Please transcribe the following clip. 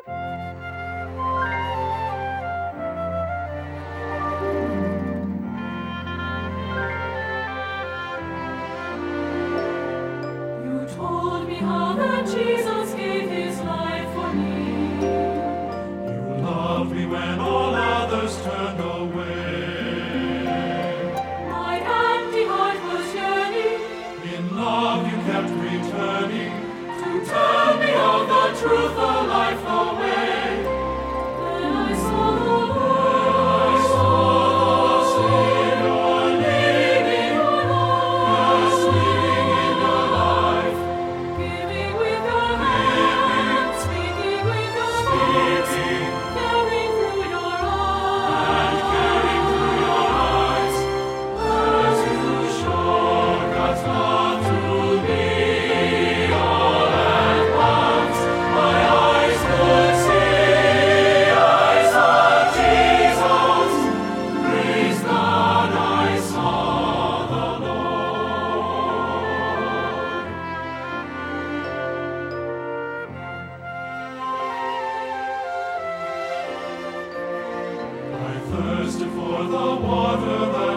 You told me how that Jesus gave his life for me. You loved me when all others turned away. My empty heart was yearning. In love you kept returning To tell me of the truth, the life, the way. Then I saw the Savior living in your life, giving with your hand, speaking with your lips, caring through your eyes, as you showed God's love to me. Thirsted for the water that